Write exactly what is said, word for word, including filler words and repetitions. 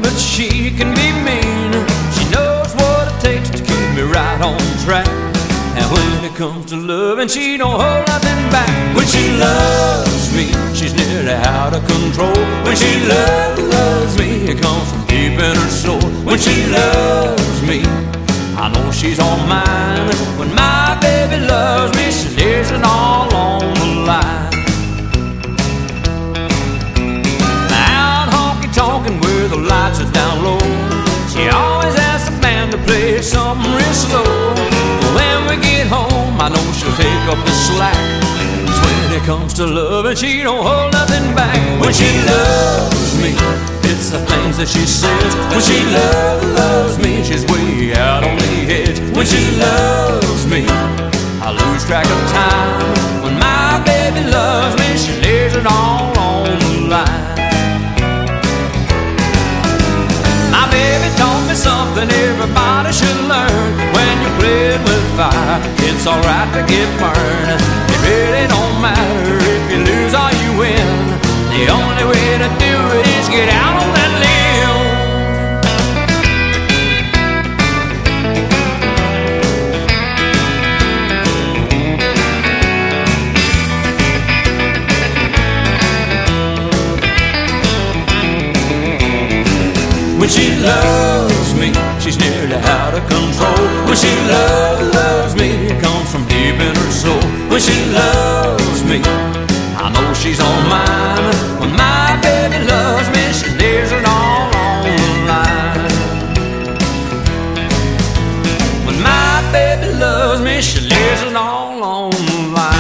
but she can be mean. She knows what it takes to keep me right on track. And when it comes to loving, she don't hold nothing back. When she loves me, she's nearly out of control. When she loves, loves me, it comes from deep in her soul. When she loves me, I know she's all mine. When my baby loves me, she lays it all on the line. Out honky-tonkin' where the lights are down low, she always asks the band to play something real slow. When we get home, I know she'll take up the slack. When it comes to loving, she don't hold nothing back. When she loves me, it's the things that she says. When she loves, loves me, she's way out on the edge. When she loves me, I lose track of time. When my baby loves me, she lays it all on the line. My baby taught me something everybody should learn. When you're playing with fire, it's alright to get burned. It really don't matter if you lose or you win. The only way to do it is get out on that limb. When she loves me, she's nearly out of control. When she loves, loves me, it comes from deep in her soul. When she loves me, I know she's all mine. When my baby loves me, she lays it all on the line. When my baby loves me, she lays it all on the line.